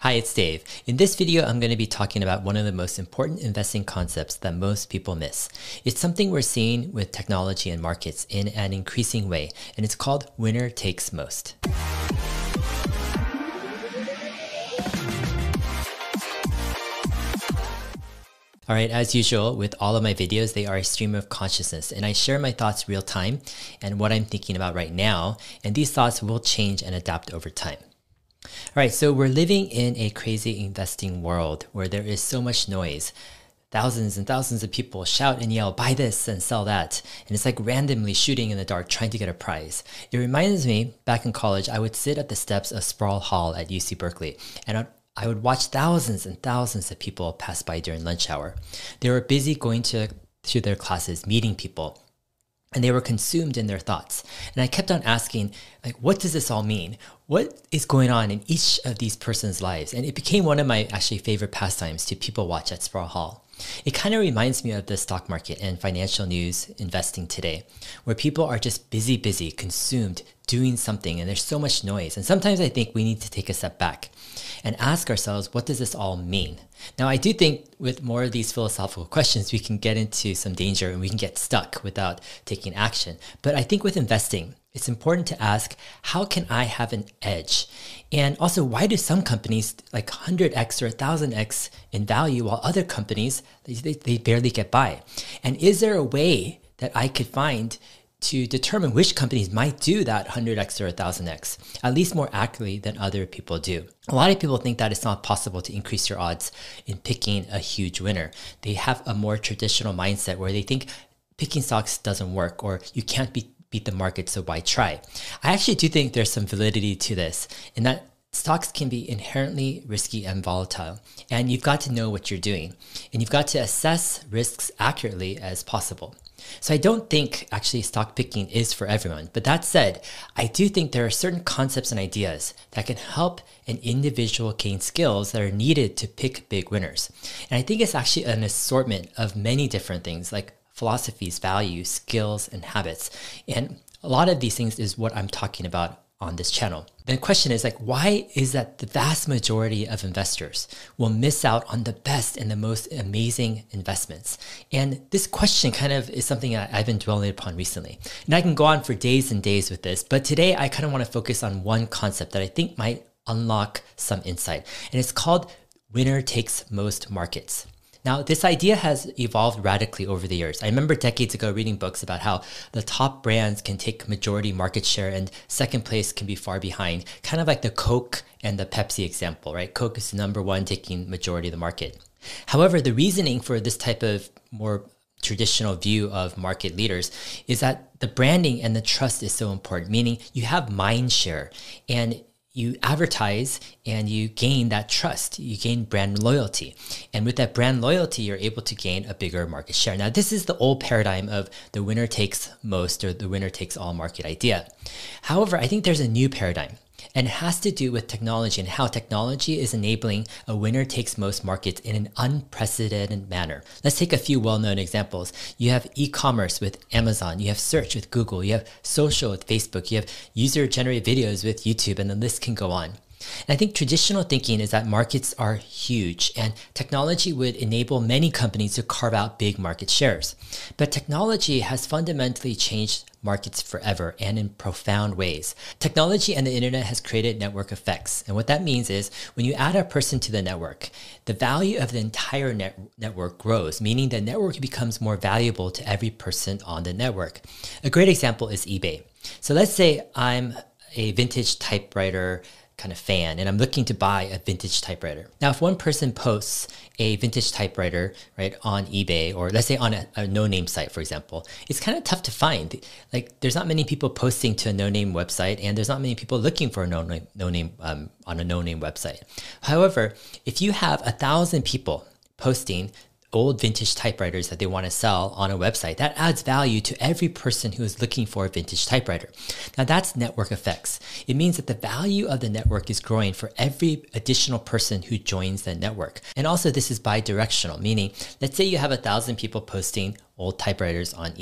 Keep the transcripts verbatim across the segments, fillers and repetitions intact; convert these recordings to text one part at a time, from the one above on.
Hi, it's Dave. In this video, I'm going to be talking about one of the most important investing concepts that most people miss. It's something we're seeing with technology and markets in an increasing way, and it's called winner takes most. All right, as usual, with all of my videos, they are a stream of consciousness, and I share my thoughts real time and what I'm thinking about right now, and these thoughts will change and adapt over time. All right, so we're living in a crazy investing world where there is so much noise. Thousands and thousands of people shout and yell, buy this and sell that. And it's like randomly shooting in the dark, trying to get a prize. It reminds me, back in college, I would sit at the steps of Sproul Hall at U C Berkeley, and I'd I would watch thousands and thousands of people pass by during lunch hour. They were busy going to, to their classes, meeting people, and they were consumed in their thoughts. And I kept on asking, like, what does this all mean? What is going on in each of these persons' lives? And it became one of my actually favorite pastimes to people watch at Sproul Hall. It kind of reminds me of the stock market and financial news investing today, where people are just busy, busy, consumed, doing something, and there's so much noise. And sometimes I think we need to take a step back and ask ourselves, what does this all mean? Now, I do think with more of these philosophical questions, we can get into some danger and we can get stuck without taking action. But I think with investing, it's important to ask, how can I have an edge? And also, why do some companies like one hundred X or one thousand X in value while other companies, they, they, they barely get by? And is there a way that I could find to determine which companies might do that one hundred X or one thousand X, at least more accurately than other people do? A lot of people think that it's not possible to increase your odds in picking a huge winner. They have a more traditional mindset where they think picking stocks doesn't work, or you can't be beat the market, so why try? I actually do think there's some validity to this, in that stocks can be inherently risky and volatile, and you've got to know what you're doing, and you've got to assess risks accurately as possible. So I don't think actually stock picking is for everyone. But that said, I do think there are certain concepts and ideas that can help an individual gain skills that are needed to pick big winners. And I think it's actually an assortment of many different things like philosophies, values, skills, and habits. And a lot of these things is what I'm talking about on this channel. The question is like, why is that the vast majority of investors will miss out on the best and the most amazing investments? And this question kind of is something I've been dwelling upon recently. And I can go on for days and days with this, but today I kind of want to focus on one concept that I think might unlock some insight. And it's called winner takes most markets. Now, this idea has evolved radically over the years. I remember decades ago reading books about how the top brands can take majority market share and second place can be far behind, kind of like the Coke and the Pepsi example, right? Coke is the number one, taking majority of the market. However, the reasoning for this type of more traditional view of market leaders is that the branding and the trust is so important, meaning you have mind share and you advertise and you gain that trust, you gain brand loyalty. And with that brand loyalty, you're able to gain a bigger market share. Now, this is the old paradigm of the winner takes most or the winner takes all market idea. However, I think there's a new paradigm, and it has to do with technology and how technology is enabling a winner takes most markets in an unprecedented manner. Let's take a few well-known examples. You have e-commerce with Amazon, you have search with Google, you have social with Facebook, you have user-generated videos with YouTube, and the list can go on. And I think traditional thinking is that markets are huge and technology would enable many companies to carve out big market shares. But technology has fundamentally changed markets forever and in profound ways. Technology and the internet has created network effects. And what that means is when you add a person to the network, the value of the entire net network grows, meaning the network becomes more valuable to every person on the network. A great example is eBay. So let's say I'm a vintage typewriter kind of fan and I'm looking to buy a vintage typewriter. Now, if one person posts a vintage typewriter, right, on eBay, or let's say on a, a no-name site, for example, it's kind of tough to find. Like, there's not many people posting to a no-name website, and there's not many people looking for a no-name, no-name um, on a no-name website. However, if you have a thousand people posting old vintage typewriters that they want to sell on a website, that adds value to every person who is looking for a vintage typewriter. Now, that's network effects. It means that the value of the network is growing for every additional person who joins the network. And also, this is bi-directional, meaning let's say you have a thousand people posting old typewriters on eBay.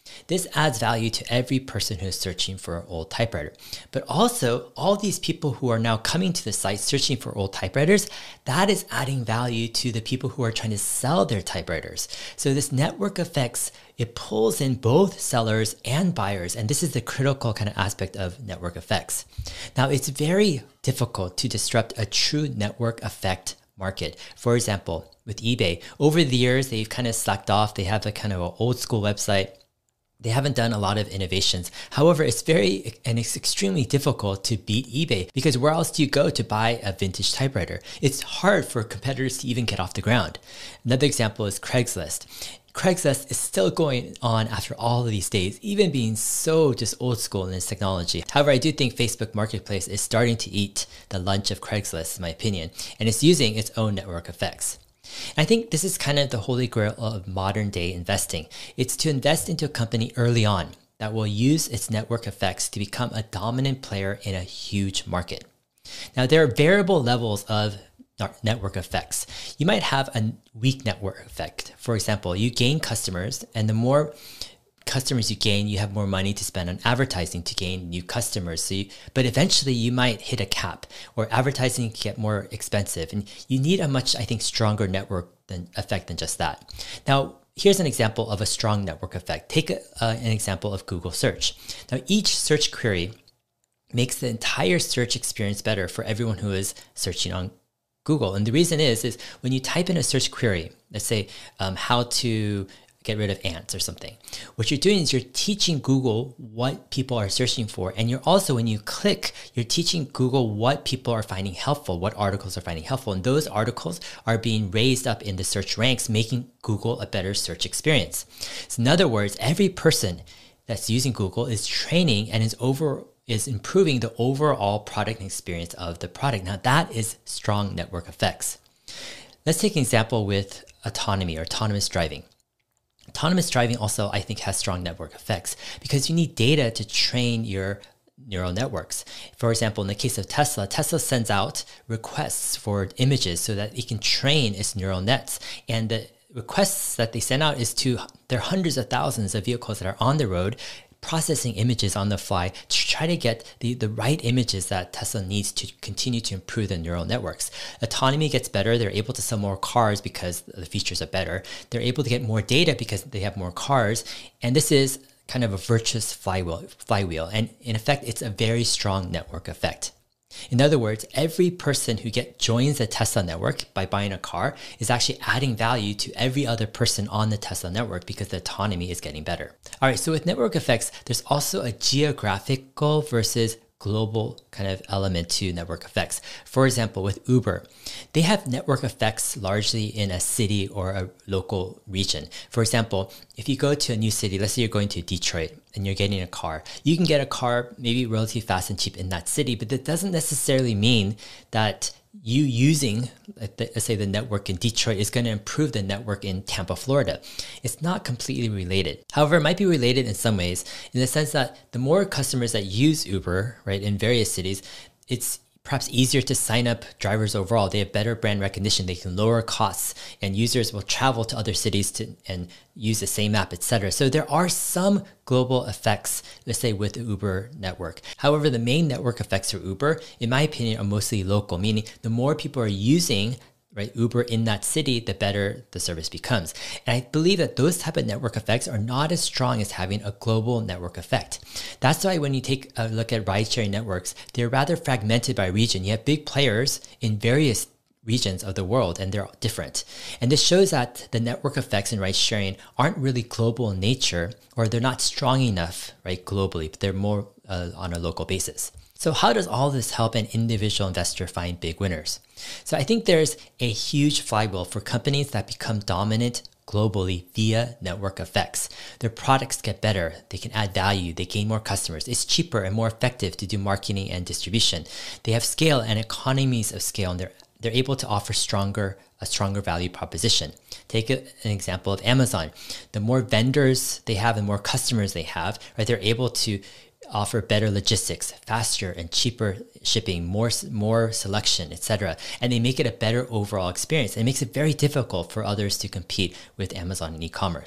This adds value to every person who is searching for an old typewriter. But also, all these people who are now coming to the site searching for old typewriters, that is adding value to the people who are trying to sell their typewriters. So this network effects, it pulls in both sellers and buyers. And this is the critical kind of aspect of network effects. Now, it's very difficult to disrupt a true network effect market. For example, with eBay, over the years, they've kind of slacked off. They have a kind of an old school website. They haven't done a lot of innovations. However, it's very and it's extremely difficult to beat eBay because where else do you go to buy a vintage typewriter? It's hard for competitors to even get off the ground. Another example is Craigslist. Craigslist is still going on after all of these days, even being so just old school in its technology. However, I do think Facebook Marketplace is starting to eat the lunch of Craigslist, in my opinion, and it's using its own network effects. I think this is kind of the holy grail of modern day investing. It's to invest into a company early on that will use its network effects to become a dominant player in a huge market. Now, there are variable levels of network effects. You might have a weak network effect. For example, you gain customers, and the more customers you gain, you have more money to spend on advertising to gain new customers. So you, but eventually you might hit a cap, or advertising can get more expensive, and you need a much, I think, stronger network than, effect than just that. Now, here's an example of a strong network effect. Take a, uh, an example of Google search. Now, each search query makes the entire search experience better for everyone who is searching on Google. And the reason is, is when you type in a search query, let's say um, how to get rid of ants or something, what you're doing is you're teaching Google what people are searching for. And you're also, when you click, you're teaching Google what people are finding helpful, what articles are finding helpful. And those articles are being raised up in the search ranks, making Google a better search experience. So in other words, every person that's using Google is training and is over is improving the overall product experience of the product. Now that is strong network effects. Let's take an example with autonomy or autonomous driving. Autonomous driving also, I think, has strong network effects because you need data to train your neural networks. For example, in the case of Tesla, Tesla sends out requests for images so that it can train its neural nets. And the requests that they send out is to, there are hundreds of thousands of vehicles that are on the road processing images on the fly to try to get the, the right images that Tesla needs to continue to improve the neural networks. Autonomy gets better. They're able to sell more cars because the features are better. They're able to get more data because they have more cars. And this is kind of a virtuous flywheel. flywheel. And in effect, it's a very strong network effect. In other words, every person who get joins the Tesla network by buying a car is actually adding value to every other person on the Tesla network because the autonomy is getting better. All right, so with network effects, there's also a geographical versus global kind of element to network effects. For example, with Uber, they have network effects largely in a city or a local region. For example, if you go to a new city, let's say you're going to Detroit and you're getting a car, you can get a car maybe relatively fast and cheap in that city, but that doesn't necessarily mean that you using, let's say, the network in Detroit is going to improve the network in Tampa, Florida. It's not completely related. However, it might be related in some ways in the sense that the more customers that use Uber, right, in various cities, it's perhaps easier to sign up drivers overall. They have better brand recognition. They can lower costs, and users will travel to other cities to and use the same app, et cetera. So there are some global effects, let's say, with the Uber network. However, the main network effects for Uber, in my opinion, are mostly local, meaning the more people are using right, Uber in that city, the better the service becomes. And I believe that those type of network effects are not as strong as having a global network effect. That's why when you take a look at ride-sharing networks, they're rather fragmented by region. You have big players in various regions of the world, and they're different. And this shows that the network effects in ride-sharing aren't really global in nature, or they're not strong enough, right, globally, but they're more uh, on a local basis. So how does all this help an individual investor find big winners? So I think there's a huge flywheel for companies that become dominant globally via network effects. Their products get better, they can add value, they gain more customers. It's cheaper and more effective to do marketing and distribution. They have scale and economies of scale, and they're they're able to offer stronger a stronger value proposition. Take a, an example of Amazon. The more vendors they have and more customers they have, right, they're able to offer better logistics, faster and cheaper shipping, more more selection, et cetera. And they make it a better overall experience. It makes it very difficult for others to compete with Amazon and e-commerce.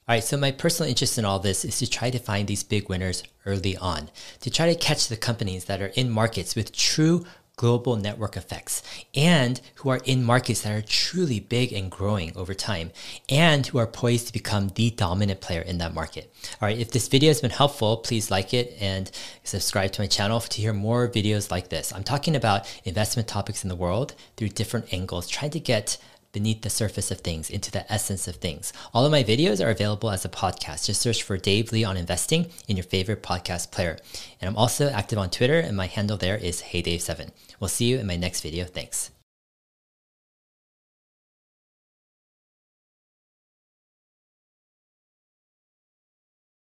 All right, so my personal interest in all this is to try to find these big winners early on, to try to catch the companies that are in markets with true global network effects and who are in markets that are truly big and growing over time and who are poised to become the dominant player in that market. All right, if this video has been helpful, please like it and subscribe to my channel to hear more videos like this. I'm talking about investment topics in the world through different angles, trying to get beneath the surface of things, into the essence of things. All of my videos are available as a podcast. Just search for Dave Lee on Investing in your favorite podcast player. And I'm also active on Twitter, and my handle there is Hey Dave seven. We'll see you in my next video. Thanks.